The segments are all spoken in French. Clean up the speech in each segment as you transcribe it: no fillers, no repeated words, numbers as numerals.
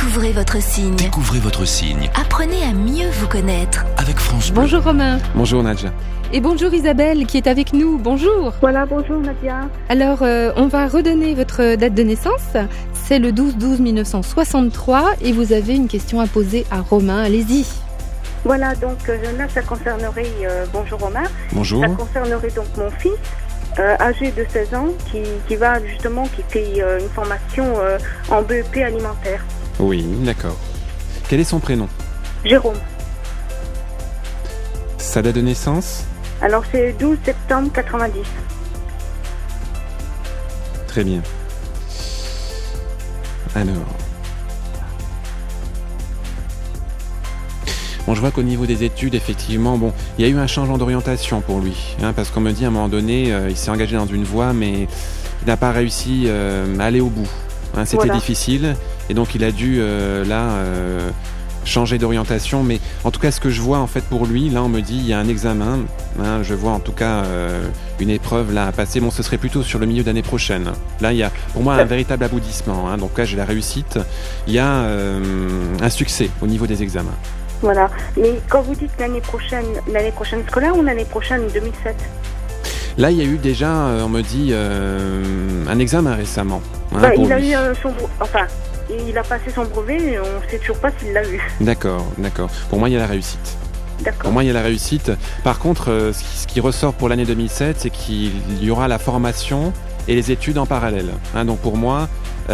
Découvrez votre signe. Découvrez votre signe. Apprenez à mieux vous connaître. Avec France Bleu. Bonjour Romain. Bonjour Nadja. Et bonjour Isabelle qui est avec nous. Bonjour. Voilà, bonjour Nadia. Alors, on va redonner votre date de naissance. C'est le 12-12-1963 et vous avez une question à poser à Romain. Allez-y. Voilà, donc là, ça concernerait... bonjour Romain. Bonjour. Ça concernerait donc mon fils, âgé de 16 ans, qui va justement, qui fait une formation en BEP alimentaire. Oui, d'accord. Quel est son prénom? Jérôme. Sa date de naissance? Alors, c'est 12 septembre 90. Très bien. Alors... Bon, je vois qu'au niveau des études, effectivement, bon, il y a eu un changement d'orientation pour lui, parce qu'on me dit à un moment donné, il s'est engagé dans une voie, mais il n'a pas réussi à aller au bout. C'était Voilà. difficile, et donc il a dû changer d'orientation. Mais en tout cas, ce que je vois en fait pour lui, là, on me dit, il y a un examen. Je vois en tout cas une épreuve là à passer. Bon, ce serait plutôt sur le milieu d'année prochaine. Là, il y a pour moi un véritable aboutissement. Donc là, j'ai la réussite. Il y a un succès au niveau des examens. Voilà. Mais quand vous dites l'année prochaine scolaire ou l'année prochaine 2007? Là, il y a eu déjà, on me dit, un examen récemment. Il a eu il a passé son brevet et on ne sait toujours pas s'il l'a eu. D'accord. Pour moi, il y a la réussite. D'accord. Pour moi, il y a la réussite. Par contre, ce qui ressort pour l'année 2007, c'est qu'il y aura la formation et les études en parallèle. Donc pour moi,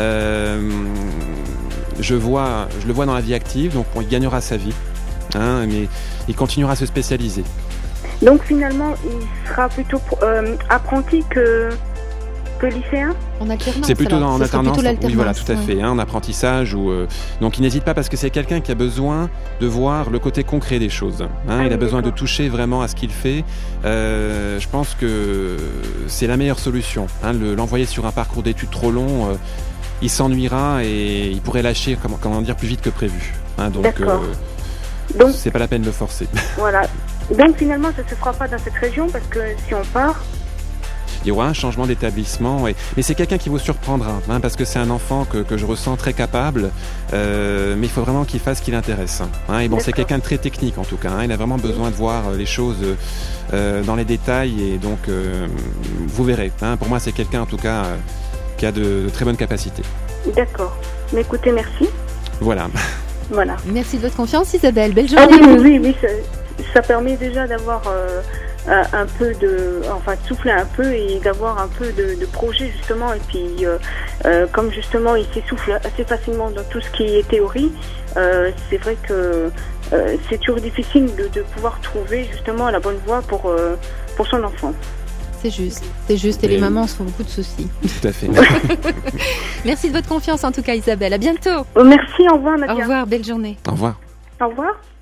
je le vois dans la vie active, donc il gagnera sa vie, mais il continuera à se spécialiser. Donc finalement, il sera plutôt apprenti que lycéen? En alternance. C'est plutôt en alternance. Oui, voilà, tout à ouais. fait. En apprentissage. Donc il n'hésite pas parce que c'est quelqu'un qui a besoin de voir le côté concret des choses. Il a besoin de toucher vraiment à ce qu'il fait. Je pense que c'est la meilleure solution. L'envoyer sur un parcours d'études trop long, il s'ennuiera et il pourrait lâcher, plus vite que prévu. Donc c'est pas la peine de le forcer. Voilà. Donc finalement, ça se fera pas dans cette région parce que si on part... Il y aura un changement d'établissement, mais c'est quelqu'un qui vous surprendra, parce que c'est un enfant que je ressens très capable, mais il faut vraiment qu'il fasse ce qui l'intéresse. Et bon, c'est quelqu'un de très technique en tout cas, il a vraiment besoin de voir les choses dans les détails, et donc vous verrez. Pour moi, c'est quelqu'un en tout cas qui a de très bonnes capacités. D'accord. Mais écoutez, merci. Voilà. Voilà. Merci de votre confiance Isabelle. Belle journée. Oui, ça permet déjà d'avoir... un peu de souffler un peu et d'avoir un peu de projet justement, et puis comme justement il s'essouffle assez facilement dans tout ce qui est théorie, c'est vrai que c'est toujours difficile de pouvoir trouver justement la bonne voie pour son enfant. C'est juste et les mamans se font beaucoup de soucis. Tout à fait. Merci de votre confiance en tout cas Isabelle, à bientôt. Merci, au revoir Nadia. Au revoir, belle journée. Au revoir. Au revoir.